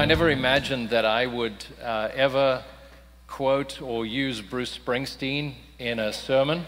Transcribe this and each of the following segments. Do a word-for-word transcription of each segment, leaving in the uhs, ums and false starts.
never imagined that I would uh, ever quote or use Bruce Springsteen in a sermon,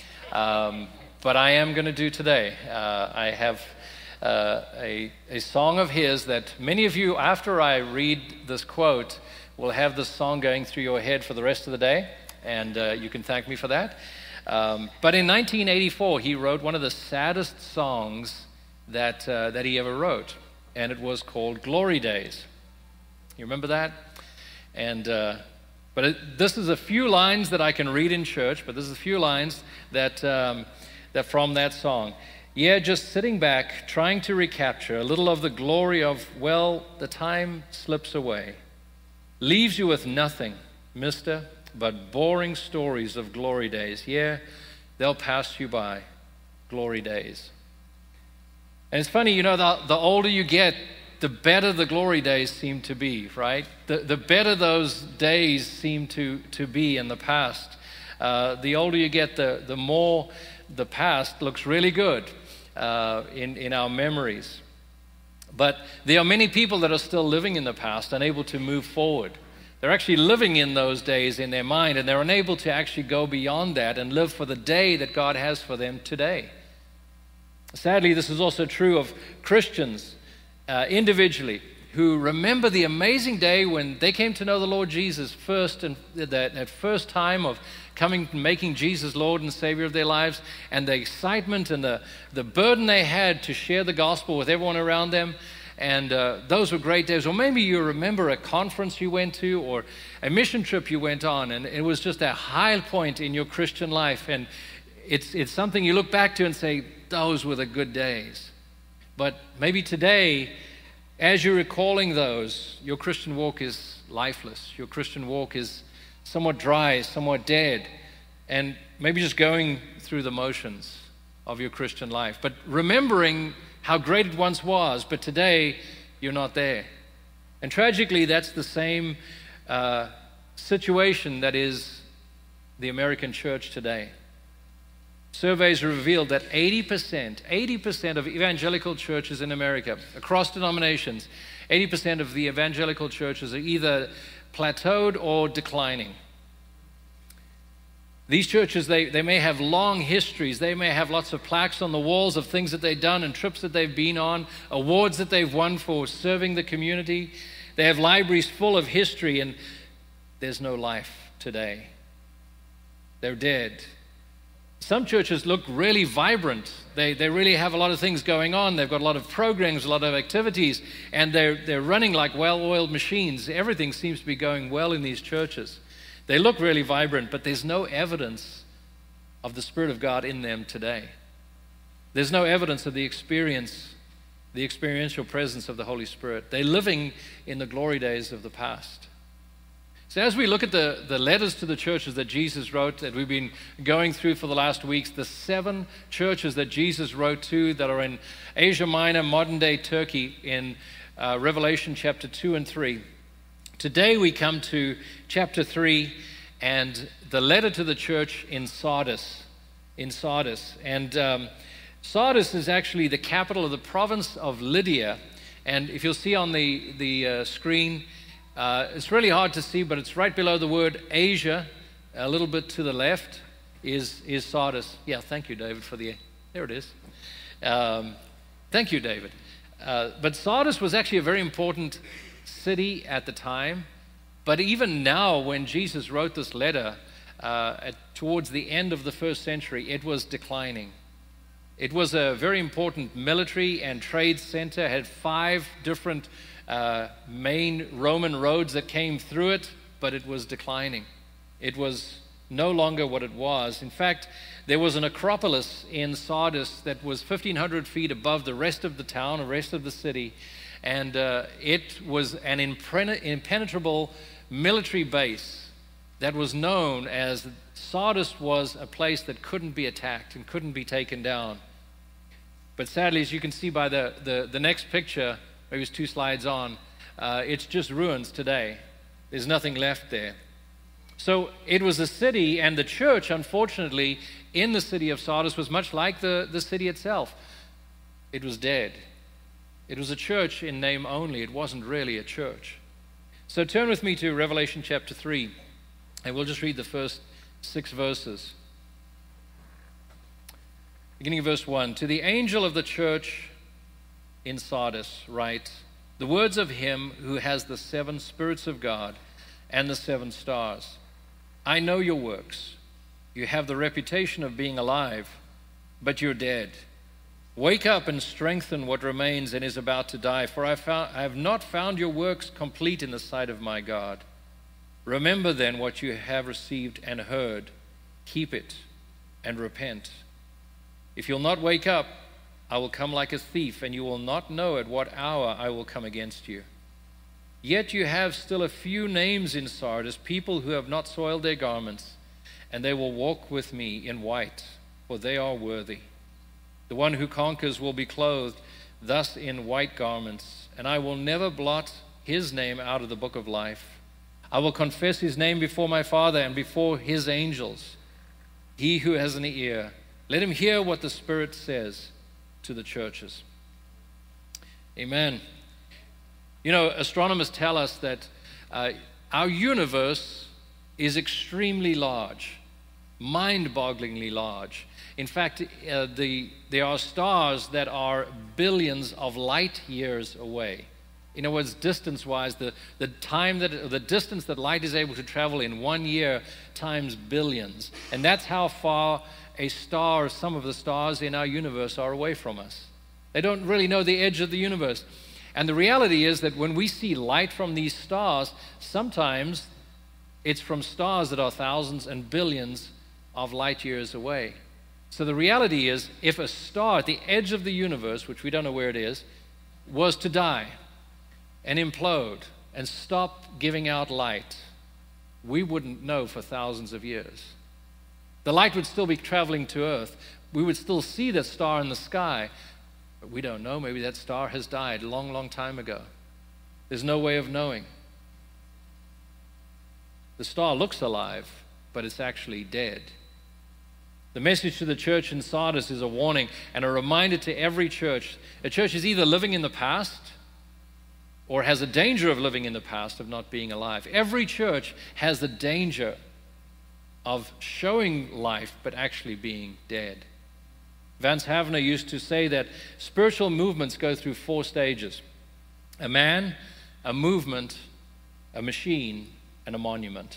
um, but I am going to do today. Uh, I have uh, a, a song of his that many of you, after I read this quote, will have this song going through your head for the rest of the day, and uh, you can thank me for that. Um, but in nineteen eighty-four, he wrote one of the saddest songs that uh, that he ever wrote, and it was called Glory Days. You remember that? And uh, but it, this is a few lines that I can read in church, but this is a few lines that um, that from that song. Yeah, just sitting back, trying to recapture a little of the glory of, well, the time slips away. Leaves you with nothing, mister, but boring stories of glory days. Yeah, they'll pass you by, glory days. And it's funny, you know, the, the older you get, the better the glory days seem to be, right? The, the better those days seem to, to be in the past. Uh, the older you get, the, the more the past looks really good uh, in, in our memories. But there are many people that are still living in the past, unable to move forward. They're actually living in those days in their mind, and they're unable to actually go beyond that and live for the day that God has for them today. Sadly, this is also true of Christians uh, individually who remember the amazing day when they came to know the Lord Jesus first, and that, that first time of coming, making Jesus Lord and Savior of their lives, and the excitement and the, the burden they had to share the gospel with everyone around them. And uh, those were great days. Or maybe you remember a conference you went to or a mission trip you went on, and it was just a high point in your Christian life. And it's, it's something you look back to and say, those were the good days. But maybe today, as you're recalling those, your Christian walk is lifeless. Your Christian walk is somewhat dry, somewhat dead, and maybe just going through the motions of your Christian life. But remembering how great it once was, but today you're not there. And tragically, that's the same uh, situation that is the American church today. Surveys revealed that eighty percent, eighty percent of evangelical churches in America, across denominations, eighty percent of the evangelical churches are either plateaued or declining. These churches, they, they may have long histories. They may have lots of plaques on the walls of things that they've done and trips that they've been on, awards that they've won for serving the community. They have libraries full of history, and there's no life today. They're dead. Some churches look really vibrant. They, they really have a lot of things going on. They've got a lot of programs, a lot of activities, and they're, they're running like well-oiled machines. Everything seems to be going well in these churches. They look really vibrant, but there's no evidence of the Spirit of God in them today. There's no evidence of the experience, the experiential presence of the Holy Spirit. They're living in the glory days of the past. So as we look at the, the letters to the churches that Jesus wrote, that we've been going through for the last weeks, the seven churches that Jesus wrote to that are in Asia Minor, modern-day Turkey, in uh, Revelation chapter two and three. Today we come to chapter three and the letter to the church in Sardis. In Sardis. And um, Sardis is actually the capital of the province of Lydia. And if you'll see on the, the uh, screen, uh, it's really hard to see, but it's right below the word Asia, a little bit to the left, is, is Sardis. Yeah, thank you, David, for the... There it is. Um, thank you, David. Uh, but Sardis was actually a very important city at the time, but even now when Jesus wrote this letter uh, at, towards the end of the first century, it was declining. It was a very important military and trade center. It had five different uh, main Roman roads that came through it, but it was declining. It was no longer what it was. In fact, there was an acropolis in Sardis that was fifteen hundred feet above the rest of the town, the rest of the city, and uh, it was an impenetrable military base that was known as Sardis was a place that couldn't be attacked and couldn't be taken down. But sadly, as you can see by the, the, the next picture, maybe it's two slides on, uh, it's just ruins today. There's nothing left there. So it was a city, and the church, unfortunately, in the city of Sardis was much like the, the city itself. It was dead. It was a church in name only. It wasn't really a church. So turn with me to Revelation chapter three, and we'll just read the first six verses. Beginning of verse one, to the angel of the church in Sardis write, the words of him who has the seven spirits of God and the seven stars. I know your works. You have the reputation of being alive, but you're dead. Wake up and strengthen what remains and is about to die, for I, found, I have not found your works complete in the sight of my God. Remember then what you have received and heard. Keep it and repent. If you'll not wake up, I will come like a thief, and you will not know at what hour I will come against you. Yet you have still a few names in Sardis, people who have not soiled their garments, and they will walk with me in white, for they are worthy. The one who conquers will be clothed thus in white garments, and I will never blot his name out of the book of life. I will confess his name before my Father and before his angels. He who has an ear, let him hear what the Spirit says to the churches. Amen. You know, astronomers tell us that uh, our universe is extremely large, mind-bogglingly large. In fact, uh, the, there are stars that are billions of light years away. In other words, distance-wise, the, the time that the distance that light is able to travel in one year times billions. And that's how far a star, some of the stars in our universe are away from us. They don't really know the edge of the universe. And the reality is that when we see light from these stars, sometimes it's from stars that are thousands and billions of light years away. So the reality is, if a star at the edge of the universe, which we don't know where it is, was to die and implode and stop giving out light, we wouldn't know for thousands of years. The light would still be traveling to Earth. We would still see that star in the sky, but we don't know. Maybe that star has died a long, long time ago. There's no way of knowing. The star looks alive, but it's actually dead. The message to the church in Sardis is a warning and a reminder to every church. A church is either living in the past or has a danger of living in the past, of not being alive. Every church has the danger of showing life but actually being dead. Vance Havner used to say that spiritual movements go through four stages: a man, a movement, a machine, and a monument.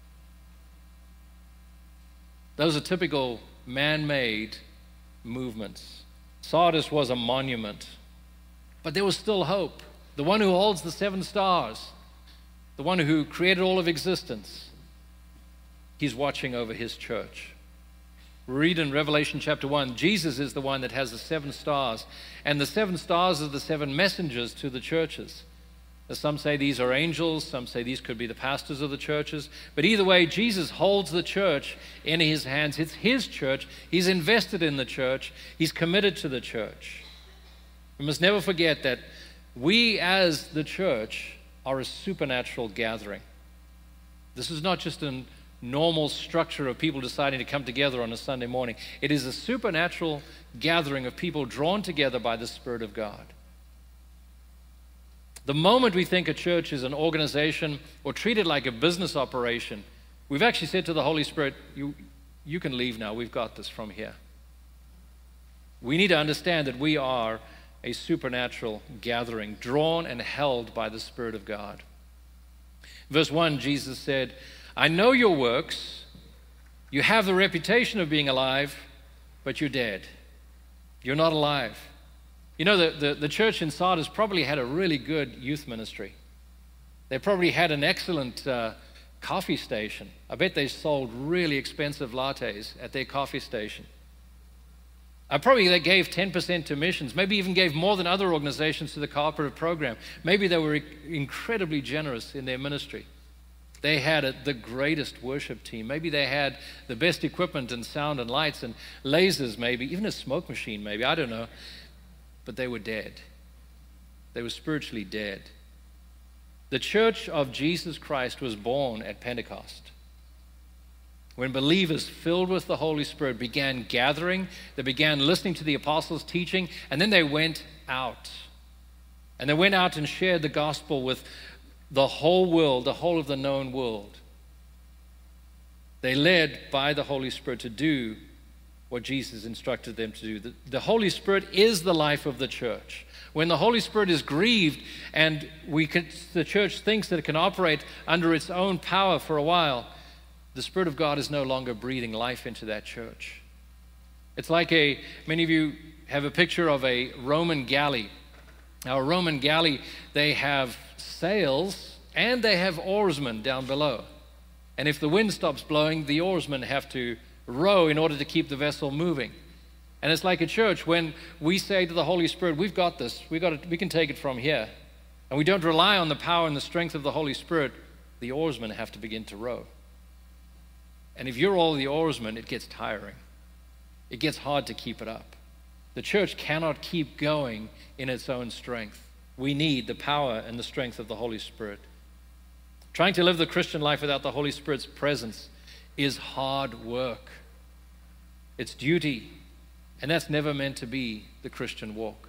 Those are typical man-made movements. Sardis was a monument, but there was still hope. The one who holds the seven stars, the one who created all of existence, he's watching over his church. We read in Revelation chapter one, Jesus is the one that has the seven stars, and the seven stars are the seven messengers to the churches. Some say these are angels, some say these could be the pastors of the churches, but either way, Jesus holds the church in his hands. It's his church. He's invested in the church. He's committed to the church. We must never forget that we as the church are a supernatural gathering. This is not just a normal structure of people deciding to come together on a Sunday morning. It is a supernatural gathering of people drawn together by the Spirit of God. The moment we think a church is an organization or treated like a business operation, we've actually said to the Holy Spirit, you, you can leave now. We've got this from here. We need to understand that we are a supernatural gathering, drawn and held by the Spirit of God. Verse one, Jesus said, I know your works. You have the reputation of being alive, but you're dead. You're not alive. You know, the, the, the church in Sardis probably had a really good youth ministry. They probably had an excellent uh, coffee station. I bet they sold really expensive lattes at their coffee station. I probably they gave ten percent to missions, maybe even gave more than other organizations to the cooperative program. Maybe they were incredibly generous in their ministry. They had a, the greatest worship team. Maybe they had the best equipment and sound and lights and lasers maybe, even a smoke machine maybe, I don't know. But they were dead. They were spiritually dead. The church of Jesus Christ was born at Pentecost, when believers filled with the Holy Spirit began gathering, they began listening to the apostles' teaching, and then they went out. And they went out and shared the gospel with the whole world, the whole of the known world. They're led by the Holy Spirit to do what Jesus instructed them to do. The, the Holy Spirit is the life of the church. When the Holy Spirit is grieved and we can, the church thinks that it can operate under its own power for a while, the Spirit of God is no longer breathing life into that church. It's like a, many of you have a picture of a Roman galley. Now, a Roman galley, they have sails and they have oarsmen down below. And if the wind stops blowing, the oarsmen have to row in order to keep the vessel moving. And it's like a church when we say to the Holy Spirit, we've got this, we've got it, we can take it from here. And we don't rely on the power and the strength of the Holy Spirit, the oarsmen have to begin to row. And if you're all the oarsmen, it gets tiring. It gets hard to keep it up. The church cannot keep going in its own strength. We need the power and the strength of the Holy Spirit. Trying to live the Christian life without the Holy Spirit's presence is hard work. It's duty, and that's never meant to be the Christian walk.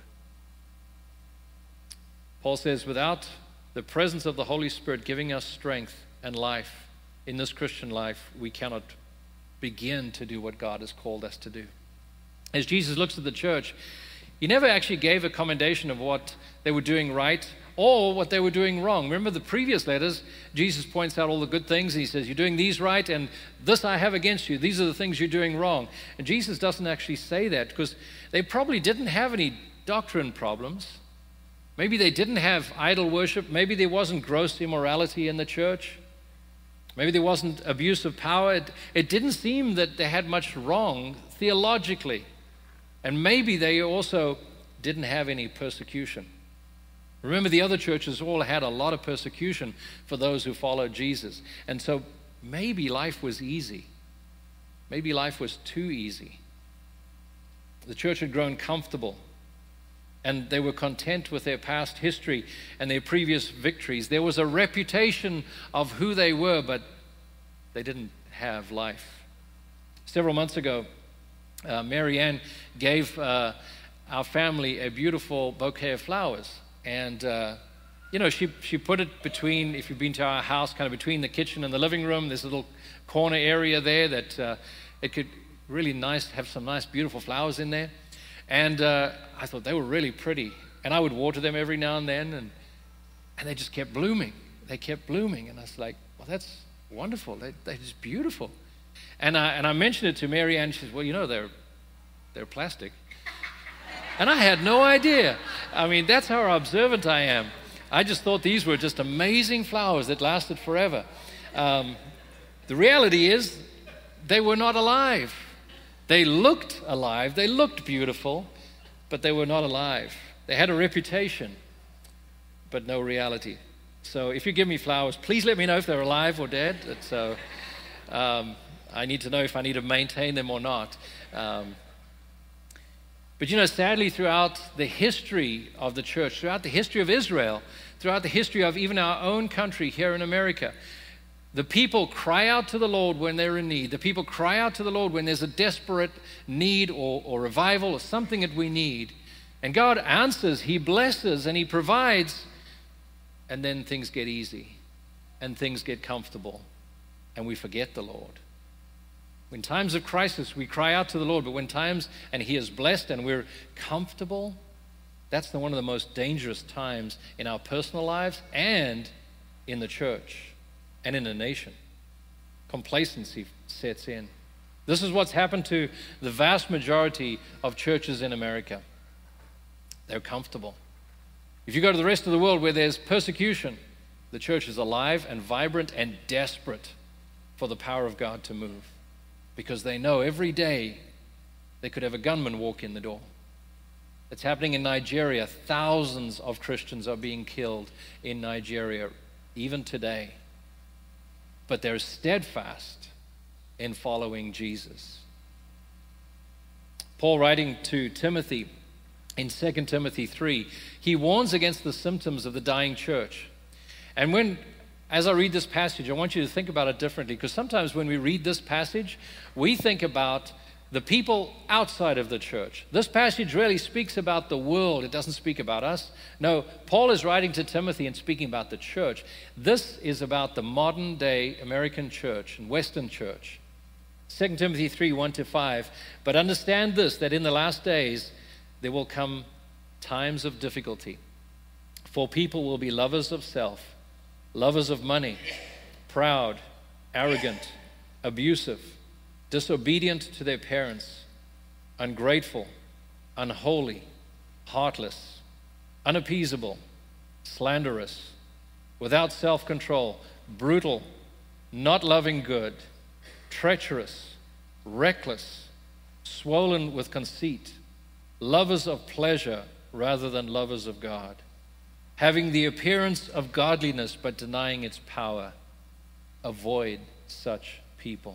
Paul says, without the presence of the Holy Spirit giving us strength and life in this Christian life, we cannot begin to do what God has called us to do. As Jesus looks at the church, he never actually gave a commendation of what they were doing right or what they were doing wrong. Remember the previous letters, Jesus points out all the good things, and he says, you're doing these right, and this I have against you. These are the things you're doing wrong. And Jesus doesn't actually say that because they probably didn't have any doctrine problems. Maybe they didn't have idol worship. Maybe there wasn't gross immorality in the church. Maybe there wasn't abuse of power. It, it didn't seem that they had much wrong theologically. And maybe they also didn't have any persecution. Remember, the other churches all had a lot of persecution for those who followed Jesus. And so maybe life was easy. Maybe life was too easy. The church had grown comfortable, and they were content with their past history and their previous victories. There was a reputation of who they were, but they didn't have life. Several months ago, uh, Mary Ann gave uh, our family a beautiful bouquet of flowers. And, uh, you know, she, she put it between, if you've been to our house, kind of between the kitchen and the living room. There's a little corner area there that uh, it could really nice, have some nice, beautiful flowers in there. And uh, I thought they were really pretty. And I would water them every now and then, and, and they just kept blooming. They kept blooming. And I was like, well, that's wonderful. They, they're just beautiful. And I, and I mentioned it to Mary Ann. She says, well, you know, they're, they're plastic. And I had no idea. I mean, that's how observant I am. I just thought these were just amazing flowers that lasted forever. Um, the reality is they were not alive. They looked alive. They looked beautiful, but they were not alive. They had a reputation, but no reality. So if you give me flowers, please let me know if they're alive or dead. So um, I need to know if I need to maintain them or not. Um, But you know, sadly, throughout the history of the church, throughout the history of Israel, throughout the history of even our own country here in America, the people cry out to the Lord when they're in need. The people cry out to the Lord when there's a desperate need or, or revival or something that we need. And God answers, He blesses, and He provides. And then things get easy and things get comfortable and we forget the Lord. In times of crisis, we cry out to the Lord, but when times, and He is blessed and we're comfortable, that's the, one of the most dangerous times in our personal lives and in the church and in the nation. Complacency sets in. This is what's happened to the vast majority of churches in America. They're comfortable. If you go to the rest of the world where there's persecution, the church is alive and vibrant and desperate for the power of God to move. Because they know every day they could have a gunman walk in the door. It's happening in Nigeria. Thousands of Christians are being killed in Nigeria, even today. But they're steadfast in following Jesus. Paul, writing to Timothy in Second Timothy three, he warns against the symptoms of the dying church. And when As I read this passage, I want you to think about it differently, because sometimes when we read this passage, we think about the people outside of the church. This passage really speaks about the world. It doesn't speak about us. No, Paul is writing to Timothy and speaking about the church. This is about the modern day American church and Western church. Second Timothy three, one to five. But understand this, that in the last days there will come times of difficulty. For people will be lovers of self, lovers of money, proud, arrogant, abusive, disobedient to their parents, ungrateful, unholy, heartless, unappeasable, slanderous, without self-control, brutal, not loving good, treacherous, reckless, swollen with conceit, lovers of pleasure rather than lovers of God, having the appearance of godliness but denying its power. Avoid such people.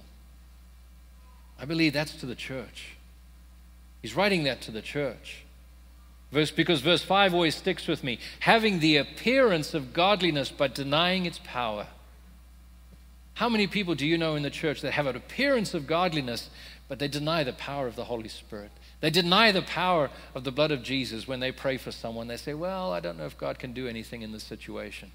I believe that's to the church. He's writing that to the church. Verse, because verse five always sticks with me. Having the appearance of godliness but denying its power. How many people do you know in the church that have an appearance of godliness, but they deny the power of the Holy Spirit? They deny the power of the blood of Jesus when they pray for someone. They say, well, I don't know if God can do anything in this situation.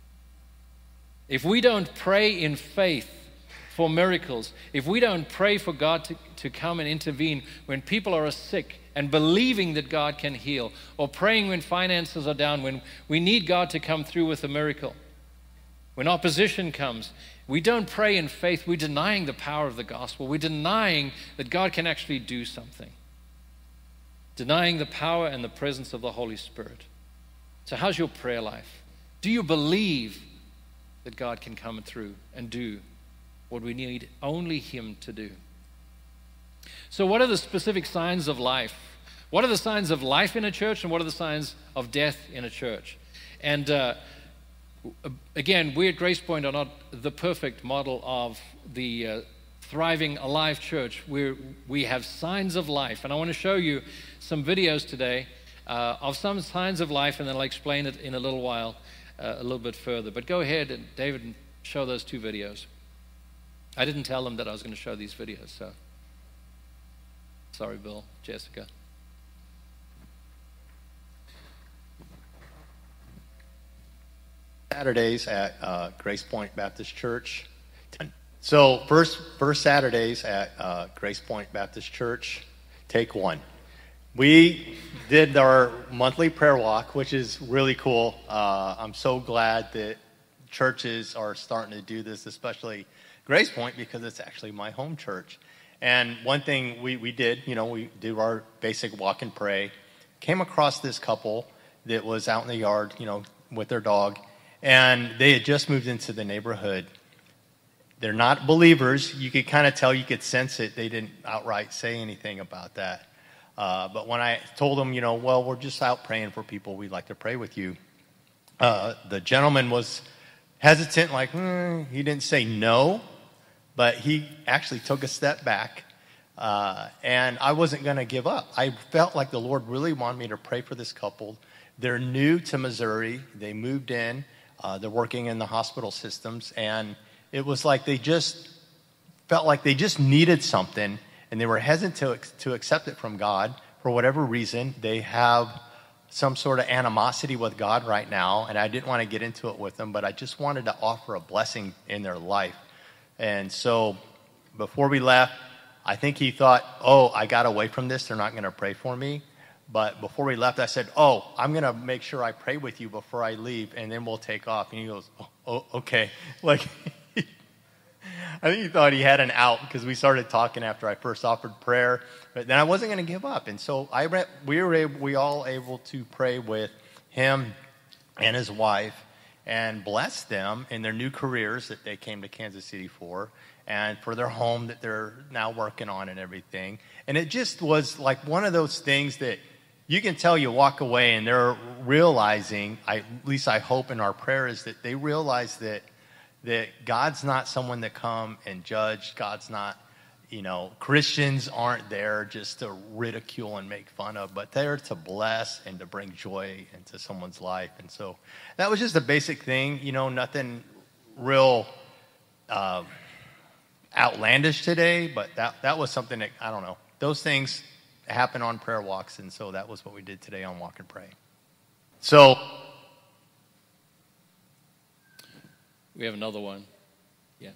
If we don't pray in faith for miracles, if we don't pray for God to, to come and intervene when people are sick and believing that God can heal, or praying when finances are down, when we need God to come through with a miracle, when opposition comes, we don't pray in faith, we're denying the power of the gospel. We're denying that God can actually do something. Denying the power and the presence of the Holy Spirit. So how's your prayer life? Do you believe that God can come through and do what we need only Him to do? So what are the specific signs of life? What are the signs of life in a church, and what are the signs of death in a church? And uh, again, we at Grace Point are not the perfect model of the uh, thriving, alive church. We're, we have signs of life, and I want to show you some videos today uh, of some signs of life, and then I'll explain it in a little while, uh, a little bit further. But go ahead, and David, show those two videos. I didn't tell them that I was going to show these videos, so sorry, Bill, Jessica. Saturdays at uh, Grace Point Baptist Church. So first, first Saturdays at uh, Grace Point Baptist Church, take one. We did our monthly prayer walk, which is really cool. Uh, I'm so glad that churches are starting to do this, especially Grace Point, because it's actually my home church. And one thing we, we did, you know, we do our basic walk and pray. Came across this couple that was out in the yard, you know, with their dog, and they had just moved into the neighborhood. They're not believers. You could kind of tell, you could sense it. They didn't outright say anything about that. Uh, but when I told them, you know, well, we're just out praying for people, we'd like to pray with you. Uh, the gentleman was hesitant, like, mm, he didn't say no, but he actually took a step back. Uh, and I wasn't going to give up. I felt like the Lord really wanted me to pray for this couple. They're new to Missouri. They moved in. Uh, they're working in the hospital systems. And it was like they just felt like they just needed something, and they were hesitant to, to accept it from God for whatever reason. They have some sort of animosity with God right now, and I didn't want to get into it with them, but I just wanted to offer a blessing in their life. And so before we left, I think he thought, oh, I got away from this. They're not going to pray for me. But before we left, I said, oh, I'm going to make sure I pray with you before I leave, and then we'll take off. And he goes, oh, oh okay. Like, I think he thought he had an out, because we started talking after I first offered prayer. But then I wasn't going to give up. And so I re- we were able, we all able to pray with him and his wife and bless them in their new careers that they came to Kansas City for, and for their home that they're now working on and everything. And it just was like one of those things that you can tell you walk away and they're realizing, I, at least I hope in our prayer, is that they realize that that God's not someone that come and judge. God's not, you know, Christians aren't there just to ridicule and make fun of, but they're to bless and to bring joy into someone's life. And so that was just a basic thing, you know, nothing real uh, outlandish today, but that that was something that, I don't know, those things happen on prayer walks, and so that was what we did today on Walk and Pray. So we have another one. Yeah.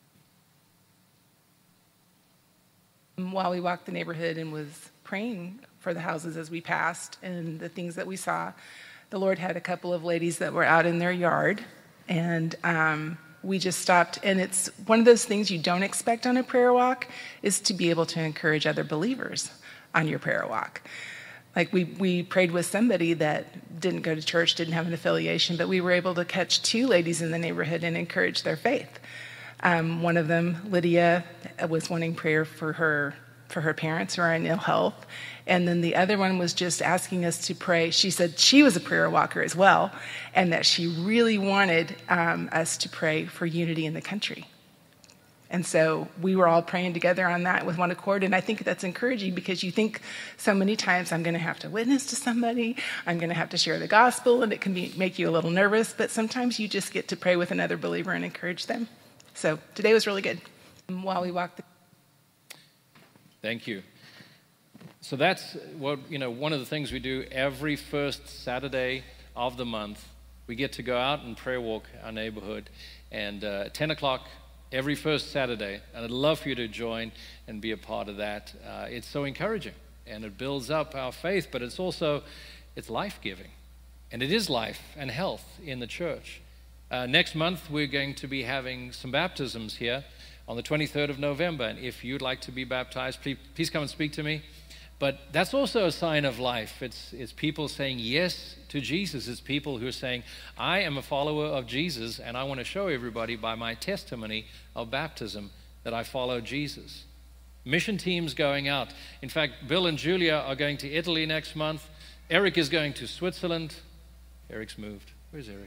While we walked the neighborhood and was praying for the houses as we passed and the things that we saw, the Lord had a couple of ladies that were out in their yard, and um, we just stopped. And it's one of those things you don't expect on a prayer walk, is to be able to encourage other believers on your prayer walk. Like we, we prayed with somebody that didn't go to church, didn't have an affiliation, but we were able to catch two ladies in the neighborhood and encourage their faith. Um, one of them, Lydia, was wanting prayer for her for her parents who are in ill health. And then the other one was just asking us to pray. She said she was a prayer walker as well, and that she really wanted um, us to pray for unity in the country. And so we were all praying together on that with one accord. And I think that's encouraging, because you think so many times, I'm going to have to witness to somebody, I'm going to have to share the gospel, and it can be, make you a little nervous. But sometimes you just get to pray with another believer and encourage them. So today was really good. While we walked the Thank you. So that's what, you know, one of the things we do every first Saturday of the month. We get to go out and prayer walk our neighborhood. And uh, at ten o'clock every first Saturday. And I'd love for you to join and be a part of that. Uh, it's so encouraging, and it builds up our faith, but it's also, it's life-giving. And it is life and health in the church. Uh, next month, we're going to be having some baptisms here on the twenty-third of November. And if you'd like to be baptized, please, please come and speak to me. But that's also a sign of life. It's, it's people saying yes to Jesus. It's people who are saying, I am a follower of Jesus, and I want to show everybody by my testimony of baptism that I follow Jesus. Mission teams going out. In fact, Bill and Julia are going to Italy next month. Eric is going to Switzerland. Eric's moved. Where's Eric?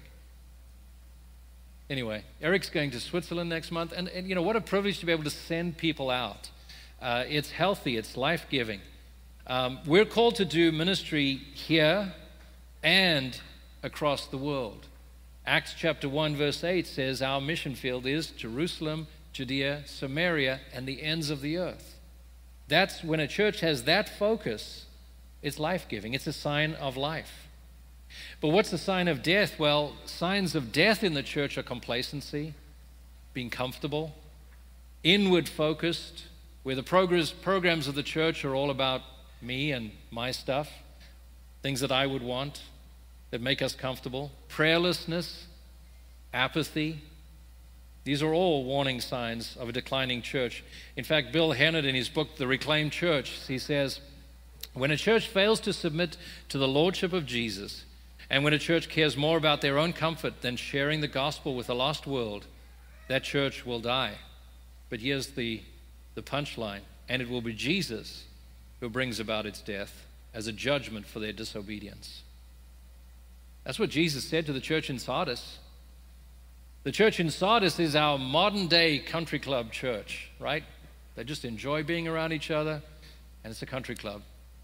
Anyway, Eric's going to Switzerland next month. And, and you know, what a privilege to be able to send people out. Uh, it's healthy. It's life-giving. Um, we're called to do ministry here and across the world. Acts chapter one, verse eight says our mission field is Jerusalem, Judea, Samaria, and the ends of the earth. That's when a church has that focus, it's life-giving. It's a sign of life. But what's the sign of death? Well, signs of death in the church are complacency, being comfortable, inward-focused, where the progress, programs of the church are all about me and my stuff, things that I would want, that make us comfortable, prayerlessness, apathy. These are all warning signs of a declining church. In fact, Bill Hennett, in his book, The Reclaimed Church, he says, when a church fails to submit to the lordship of Jesus, and when a church cares more about their own comfort than sharing the gospel with a lost world, that church will die. But here's the, the punchline, and it will be Jesus who brings about its death as a judgment for their disobedience. That's what Jesus said to the church in Sardis. The church in Sardis is our modern-day country club church, right? They just enjoy being around each other, and it's a country club.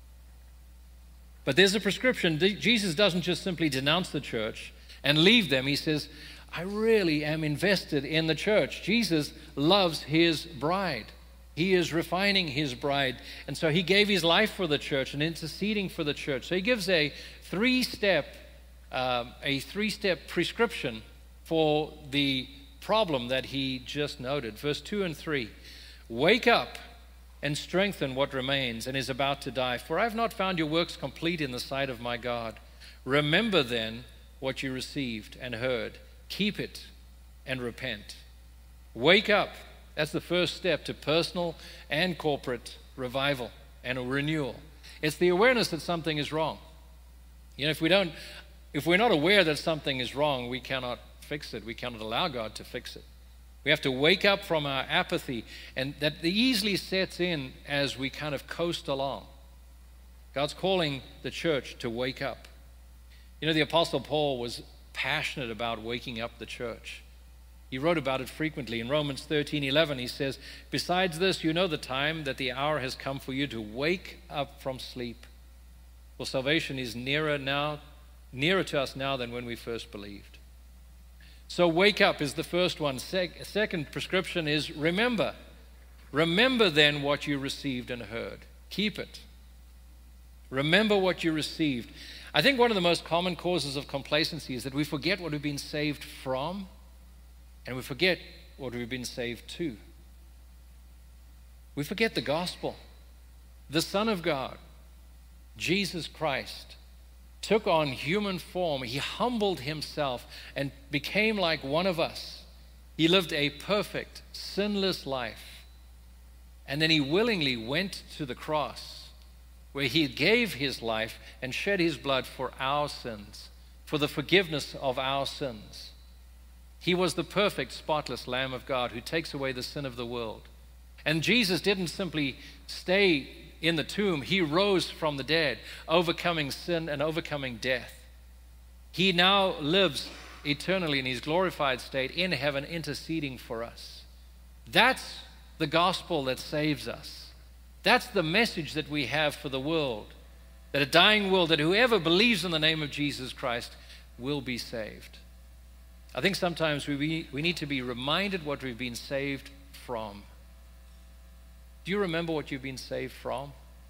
But there's a prescription. Jesus doesn't just simply denounce the church and leave them. He says, I really am invested in the church. Jesus loves his bride. He is refining his bride. And so he gave his life for the church and interceding for the church. So he gives a three-step, uh, a three-step prescription for the problem that he just noted. Verse two and three, wake up and strengthen what remains and is about to die. For I have not found your works complete in the sight of my God. Remember then what you received and heard. Keep it and repent. Wake up. That's the first step to personal and corporate revival and a renewal. It's the awareness that something is wrong. You know, if we don't, if we're not aware that something is wrong, we cannot fix it. We cannot allow God to fix it. We have to wake up from our apathy, and that easily sets in as we kind of coast along. God's calling the church to wake up. You know, the Apostle Paul was passionate about waking up the church. He wrote about it frequently. In Romans thirteen eleven, he says, besides this, you know the time that the hour has come for you to wake up from sleep. For salvation is nearer now, nearer to us now than when we first believed. So wake up is the first one. Se- second prescription is remember. Remember then what you received and heard. Keep it. Remember what you received. I think one of the most common causes of complacency is that we forget what we've been saved from, and we forget what we've been saved to. We forget the gospel. The Son of God, Jesus Christ, took on human form. He humbled himself and became like one of us. He lived a perfect, sinless life. And then he willingly went to the cross, where he gave his life and shed his blood for our sins, for the forgiveness of our sins. He was the perfect, spotless Lamb of God who takes away the sin of the world. And Jesus didn't simply stay in the tomb. He rose from the dead, overcoming sin and overcoming death. He now lives eternally in his glorified state in heaven, interceding for us. That's the gospel that saves us. That's the message that we have for the world, that a dying world, that whoever believes in the name of Jesus Christ will be saved. I think sometimes we, we need to be reminded what we've been saved from. Do you remember what you've been saved from?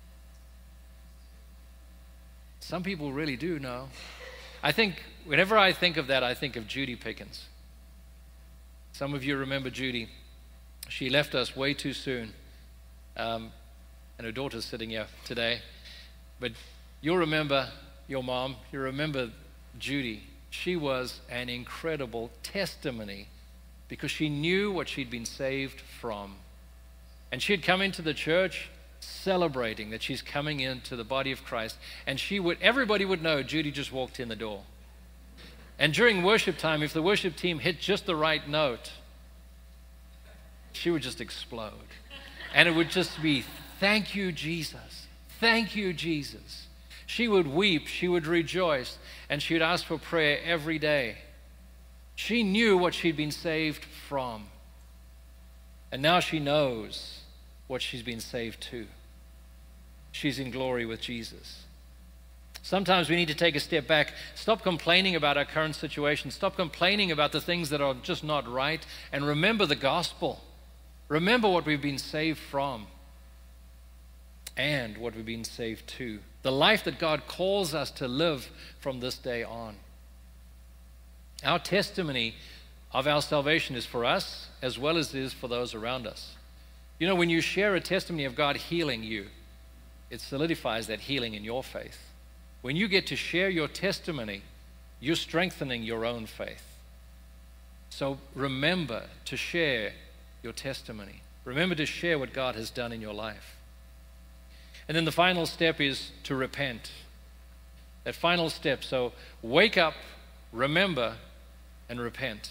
Some people really do know. I think, whenever I think of that, I think of Judy Pickens. Some of you remember Judy. She left us way too soon. Um, and her daughter's sitting here today. But you'll remember your mom. You remember Judy. She was an incredible testimony because she knew what she'd been saved from. And she had come into the church celebrating that she's coming into the body of Christ. And she would, everybody would know Judy just walked in the door. And during worship time, if the worship team hit just the right note, she would just explode. And it would just be, thank you, Jesus. Thank you, Jesus. She would weep, she would rejoice, and she would ask for prayer every day. She knew what she'd been saved from. And now she knows what she's been saved to. She's in glory with Jesus. Sometimes we need to take a step back, stop complaining about our current situation, stop complaining about the things that are just not right, and remember the gospel. Remember what we've been saved from and what we've been saved to. The life that God calls us to live from this day on. Our testimony of our salvation is for us as well as it is for those around us. You know, when you share a testimony of God healing you, it solidifies that healing in your faith. When you get to share your testimony, you're strengthening your own faith. So remember to share your testimony. Remember to share what God has done in your life. And then the final step is to repent. That final step. So wake up, remember, and repent.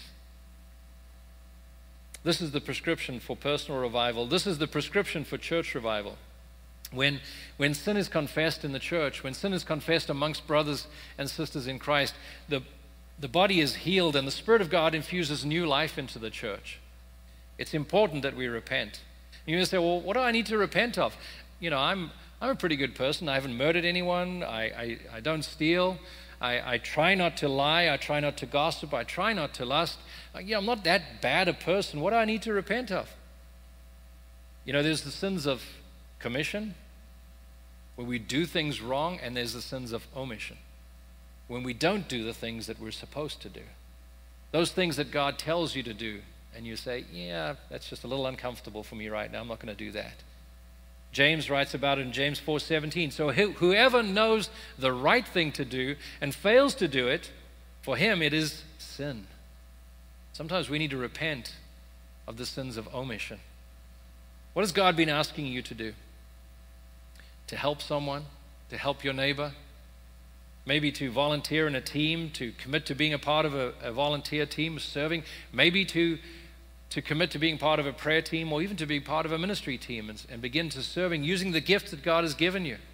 This is the prescription for personal revival. This is the prescription for church revival. When, when sin is confessed in the church, when sin is confessed amongst brothers and sisters in Christ, the, the body is healed and the Spirit of God infuses new life into the church. It's important that we repent. And you say, well, what do I need to repent of? You know, I'm, I'm a pretty good person. I haven't murdered anyone. I, I, I don't steal. I, I try not to lie. I try not to gossip. I try not to lust. You know, I'm not that bad a person. What do I need to repent of? You know, there's the sins of commission, when we do things wrong, and there's the sins of omission, when we don't do the things that we're supposed to do. Those things that God tells you to do, and you say, yeah, that's just a little uncomfortable for me right now. I'm not going to do that. James writes about it in James four seventeen. So whoever knows the right thing to do and fails to do it, for him it is sin. Sometimes we need to repent of the sins of omission. What has God been asking you to do? To help someone, to help your neighbor, maybe to volunteer in a team, to commit to being a part of a, a volunteer team, serving, maybe to, to commit to being part of a prayer team, or even to be part of a ministry team and, and begin to serving using the gifts that God has given you.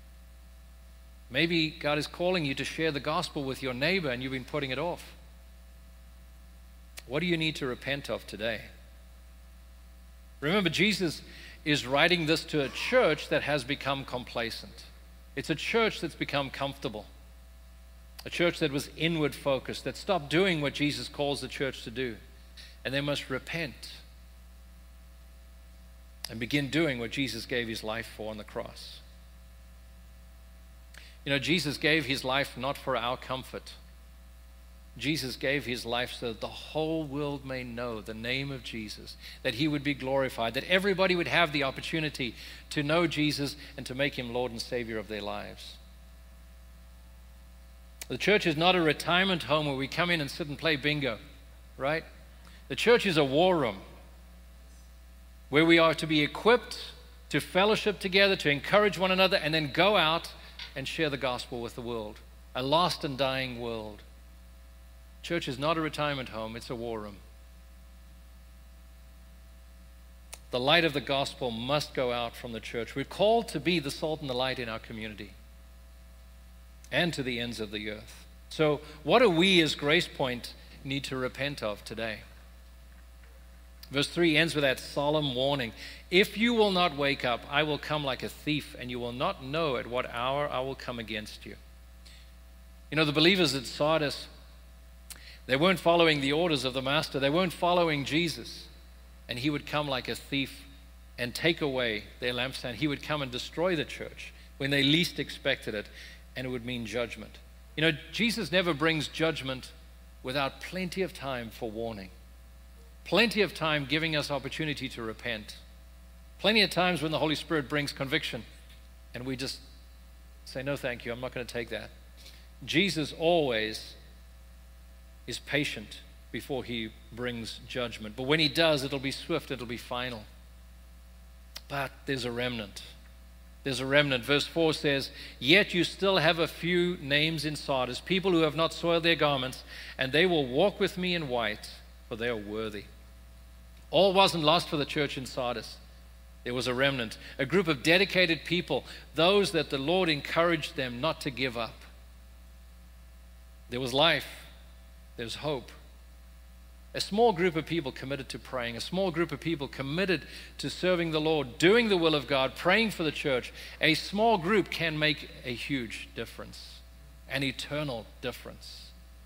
Maybe God is calling you to share the gospel with your neighbor and you've been putting it off. What do you need to repent of today? Remember, Jesus is writing this to a church that has become complacent. It's a church that's become comfortable. A church that was inward focused, that stopped doing what Jesus calls the church to do. And they must repent. and begin doing what Jesus gave his life for on the cross. You know, Jesus gave his life not for our comfort. Jesus gave his life so that the whole world may know the name of Jesus, that he would be glorified, that everybody would have the opportunity to know Jesus and to make him Lord and Savior of their lives. The church is not a retirement home where we come in and sit and play bingo, right? The church is a war room where we are to be equipped to fellowship together, to encourage one another, and then go out and share the gospel with the world, a lost and dying world. Church is not a retirement home, it's a war room. The light of the gospel must go out from the church. We're called to be the salt and the light in our community and to the ends of the earth. So what do we as Grace Point need to repent of today? Verse three ends with that solemn warning. If you will not wake up, I will come like a thief, and you will not know at what hour I will come against you. You know, the believers at Sardis, they weren't following the orders of the Master. They weren't following Jesus. And he would come like a thief and take away their lampstand. He would come and destroy the church when they least expected it, and it would mean judgment. You know, Jesus never brings judgment without plenty of time for warning. Plenty of time giving us opportunity to repent. Plenty of times when the Holy Spirit brings conviction and we just say, no, thank you, I'm not going to take that. Jesus always is patient before he brings judgment. But when he does, it'll be swift, it'll be final. But there's a remnant. There's a remnant. Verse four says, yet you still have a few names in Sardis, people who have not soiled their garments, and they will walk with me in white, for they are worthy. All wasn't lost for the church in Sardis. There was a remnant, a group of dedicated people, those that the Lord encouraged them not to give up. There was life. There's hope. A small group of people committed to praying, a small group of people committed to serving the Lord, doing the will of God, praying for the church. A small group can make a huge difference, an eternal difference.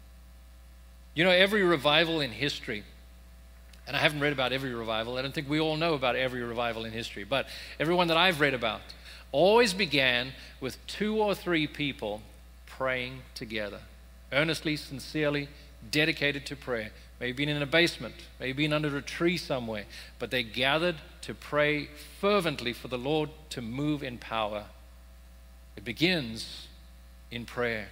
You know, every revival in history, and I haven't read about every revival, I don't think we all know about every revival in history, but everyone that I've read about always began with two or three people praying together, earnestly, sincerely, dedicated to prayer. Maybe in a basement, maybe under a tree somewhere, but they gathered to pray fervently for the Lord to move in power. It begins in prayer.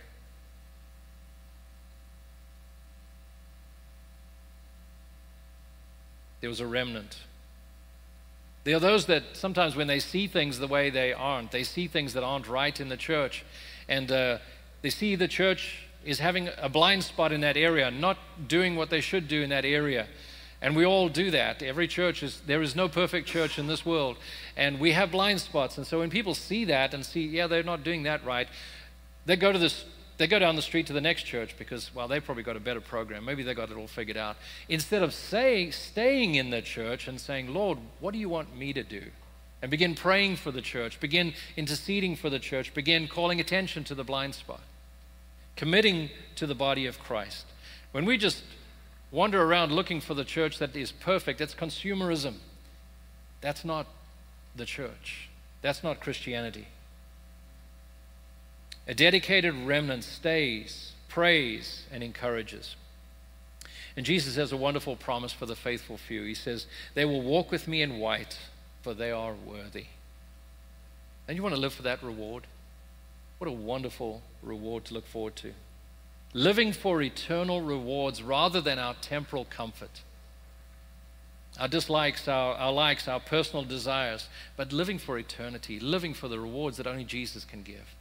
There was a remnant. There are those that sometimes when they see things the way they aren't, they see things that aren't right in the church, and uh, they see the church is having a blind spot in that area, not doing what they should do in that area. And we all do that. Every church is, there is no perfect church in this world. And we have blind spots. And so when people see that and see, yeah, they're not doing that right, they go to this, they go down the street to the next church because, well, they've probably got a better program. Maybe they got it all figured out. Instead of say, staying in the church and saying, Lord, what do you want me to do? And begin praying for the church, begin interceding for the church, begin calling attention to the blind spot. Committing to the body of Christ. When we just wander around looking for the church that is perfect, that's consumerism. That's not the church. That's not Christianity. A dedicated remnant stays, prays, and encourages. And Jesus has a wonderful promise for the faithful few. He says, they will walk with me in white, for they are worthy. And you want to live for that reward? What a wonderful reward to look forward to. Living for eternal rewards rather than our temporal comfort. Our dislikes, our, our likes, our personal desires, but living for eternity, living for the rewards that only Jesus can give.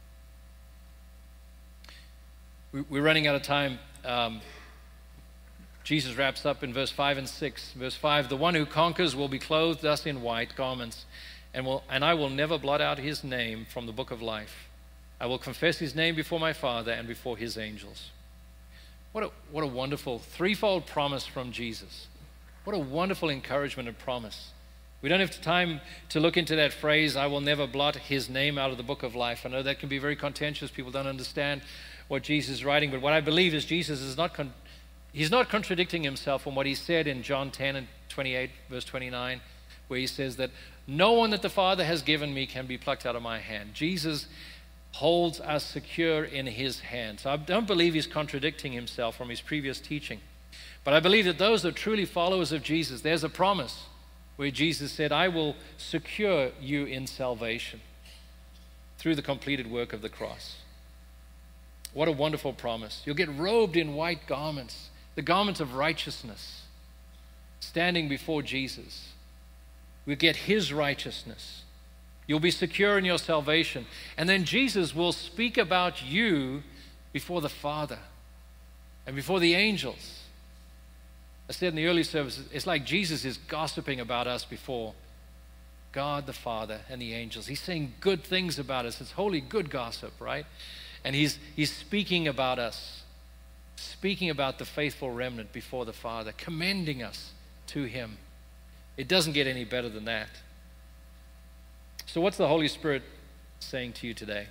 We, we're running out of time. Um, Jesus wraps up in verse five and six. Verse five, the one who conquers will be clothed thus in white garments, and, will, and I will never blot out his name from the book of life. I will confess his name before my Father and before his angels. What a, what a wonderful threefold promise from Jesus. What a wonderful encouragement and promise. We don't have time to look into that phrase, I will never blot his name out of the book of life. I know that can be very contentious. People don't understand what Jesus is writing. But what I believe is Jesus is not, con- he's not contradicting himself from what he said in John ten and twenty-eight, verse twenty-nine, where he says that No one that the Father has given me can be plucked out of my hand. Jesus holds us secure in his hand. So I don't believe he's contradicting himself from his previous teaching. But I believe that those that are truly followers of Jesus, there's a promise where Jesus said, I will secure you in salvation through the completed work of the cross. What a wonderful promise. You'll get robed in white garments, the garments of righteousness, standing before Jesus. We'll get his righteousness. You'll be secure in your salvation. And then Jesus will speak about you before the Father and before the angels. I said in the early services, it's like Jesus is gossiping about us before God the Father and the angels. He's saying good things about us. It's holy, good gossip, right? And he's, he's speaking about us, speaking about the faithful remnant before the Father, commending us to him. It doesn't get any better than that. So what's the Holy Spirit saying to you today?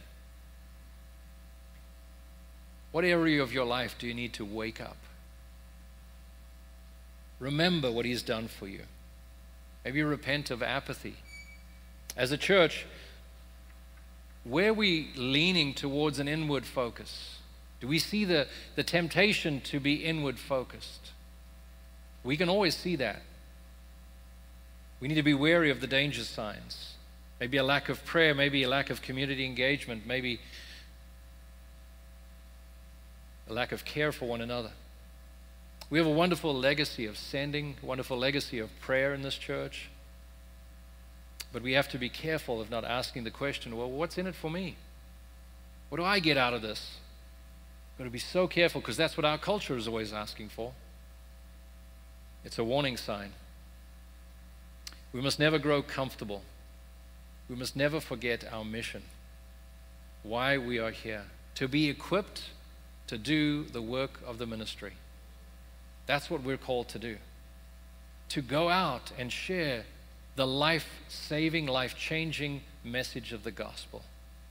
What area of your life do you need to wake up? Remember what he's done for you. Maybe repent of apathy. As a church, where are we leaning towards an inward focus? Do we see the, the temptation to be inward focused? We can always see that. We need to be wary of the danger signs. Maybe a lack of prayer, maybe a lack of community engagement, maybe a lack of care for one another. We have a wonderful legacy of sending, a wonderful legacy of prayer in this church. But we have to be careful of not asking the question, well, what's in it for me? What do I get out of this? We've got to be so careful because that's what our culture is always asking for. It's a warning sign. We must never grow comfortable. We must never forget our mission, why we are here, to be equipped to do the work of the ministry. That's what we're called to do. To go out and share the life-saving, life-changing message of the gospel.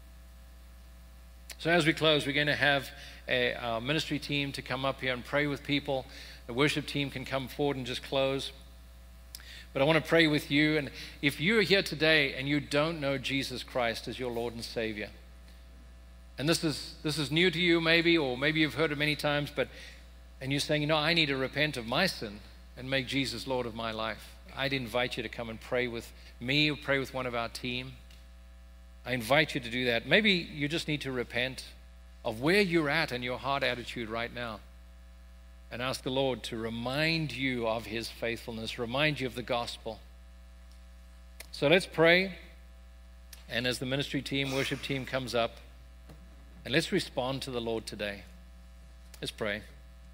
So as we close, we're going to have a our ministry team to come up here and pray with people. The worship team can come forward and just close. But I want to pray with you. And if you're here today and you don't know Jesus Christ as your Lord and Savior, and this is this is new to you maybe, or maybe you've heard it many times, but and you're saying, you know, I need to repent of my sin and make Jesus Lord of my life. I'd invite you to come and pray with me or pray with one of our team. I invite you to do that. Maybe you just need to repent of where you're at in your heart attitude right now and ask the Lord to remind you of his faithfulness, remind you of the gospel. So let's pray. And as the ministry team, worship team comes up, and let's respond to the Lord today. Let's pray.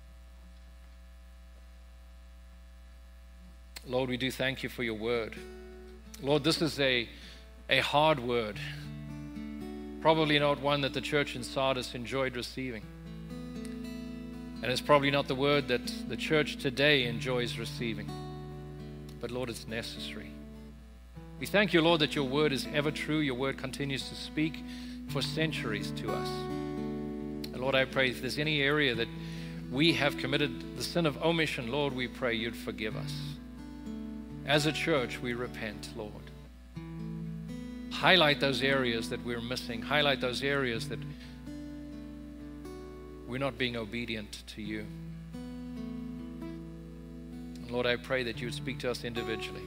Lord, we do thank you for your word. Lord, this is a, a hard word. Probably not one that the church in Sardis enjoyed receiving. And it's probably not the word that the church today enjoys receiving. But Lord, it's necessary. We thank you, Lord, that your word is ever true. Your word continues to speak for centuries to us. And Lord, I pray if there's any area that we have committed the sin of omission, Lord, we pray you'd forgive us. As a church, we repent, Lord. Highlight those areas that we're missing. Highlight those areas that we're not being obedient to you. And Lord, I pray that you would speak to us individually.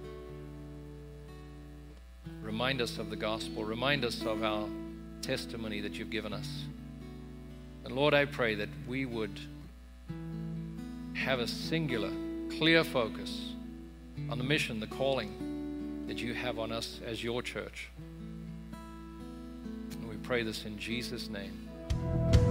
Remind us of the gospel. Remind us of our testimony that you've given us. And Lord, I pray that we would have a singular, clear focus on the mission, the calling that you have on us as your church. And we pray this in Jesus' name.